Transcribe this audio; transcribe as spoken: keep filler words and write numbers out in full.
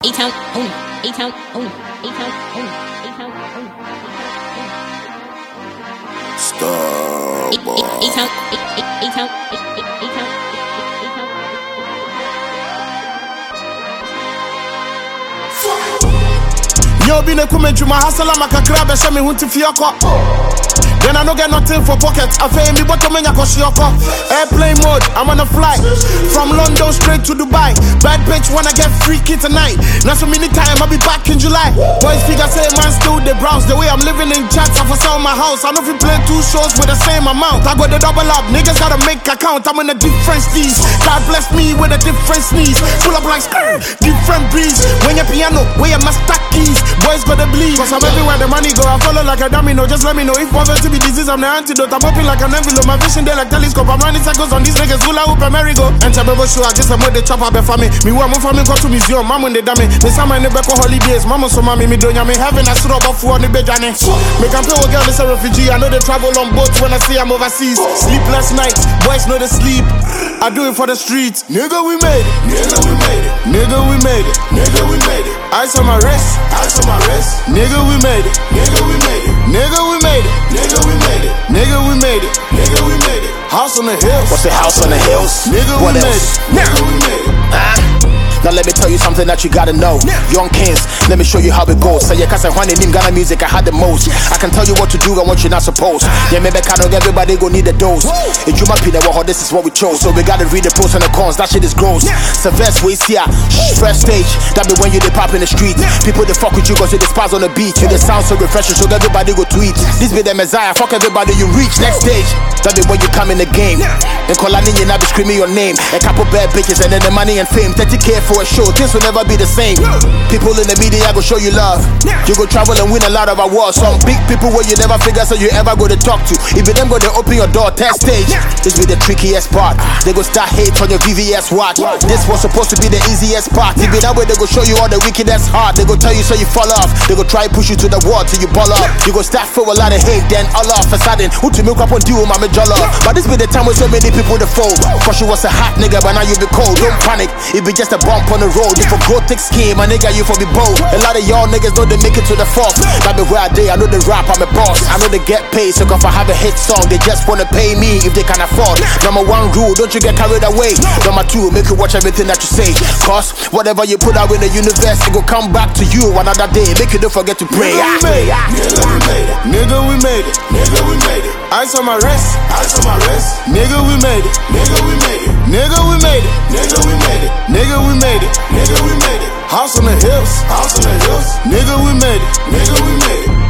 A-Town, own it. A-Town, own it. A-Town, own it. A-Town, own it. Stop. A-Town, A-Town, A-Town. Yo, be the comment to my hustle, I'm a crab, and show me who to fioko. Then I don't get nothing for pockets. I feel me, but I'm in a Koshioko. Airplane mode, I'm on a flight from London straight to Dubai. Bad bitch wanna get freaky tonight. Not so many time, I'll be back in July. Boys figure say man still the browse. The way I'm living in chats, I for sell my house. I know if you play two shows with the same amount. I got the double up, niggas gotta make account. I'm in a different steez. God bless me with a different sneeze. Pull up like skrr, different breeze. When your piano, where your master keys. Boys gotta bleed. Cause I'm everywhere the money go. I follow like a domino. Just let me know if poverty be disease, I'm the antidote. I'm open like an envelope. My vision there like telescope. I'm running circles on these niggas. Hula hoop and merry-go. And Chabebo show, I guess I'm with the chopper be for me. Me who I'm from me go to museum. Mama when they damn me. Me some in the back holidays. Mama so mommy me doing me having a sort of food on the bed Johnny. Me can play with girl is a refugee. I know they travel on boats when I see I'm overseas. Sleepless night, boys know they sleep. I do it for the streets. Nigga we made it. Nigga we made it. Nigga we made it. Nigga we made it. Ice on my wrist. Ice on my wrist. Nigga we made it. Nigga we made it. Nigga we made it. Nigga we made it. Nigga we made it. Nigga we made it. House on the hills. What's the house on the hills? Nigga what we else? made it. Nigga we made it. Ah. Now let me tell you something that you gotta know. Young Kings, let me show you how it goes. Say, yeah, cause I want in Ghana music, I had the most. I can tell you what to do and what you're not supposed. Yeah, maybe kind of everybody go need a dose. If you might be there, well, this is what we chose. So we gotta read the pros and the cons, that shit is gross. Severe ways here, fresh stage. That be when you dey pop in the street. People they fuck with you cause you dey spaz on the beat. You dey sound so refreshing, so everybody go tweet. This be the Messiah, fuck everybody you reach. Next stage, that be when you come in the game. And Kolani, you not be screaming your name. A couple bad bitches and then the money and fame. thirty K for a show, things will never be the same. People in the media go show you love. You go travel and win a lot of awards. Some big people where you never figure so you ever go to talk to. If you them go to open your door, test stage. This be the trickiest part. They go start hate on your V V S watch. This was supposed to be the easiest part. If you that way they go show you all the wickedest heart. They go tell you so you fall off. They go try push you to the wall till you ball up. You go start feel a lot of hate, then all off a sudden. Who to milk up on you, mama jollof. But this be the time when so many people the fold. Cause you was a hot nigga, but now you be cold. Don't panic, it be just a bump on the road. You for go thick skin, my nigga, you for be bold. A lot of y'all niggas know they make it to the fourth. That be where I day, I know they rap, I'm a boss. I know they get paid, so if I have a hit song, they just wanna pay me if they can afford. Number one rule, don't you get carried away. Number two, make you watch everything that you say. Cause whatever you put out in the universe, it go come back to you another day. Make you don't forget to pray. Nigga we made it. Nigga we made it. Nigga we made it. Nigga we made it. Ice on my wrist. Ice on my wrist. Nigga we made it. Nigga we made it. Nigga we made it. Nigga we made it. Nigga we made it. Nigga we made it. House on the hills. House on the hills. Nigga we made it. Nigga we made it.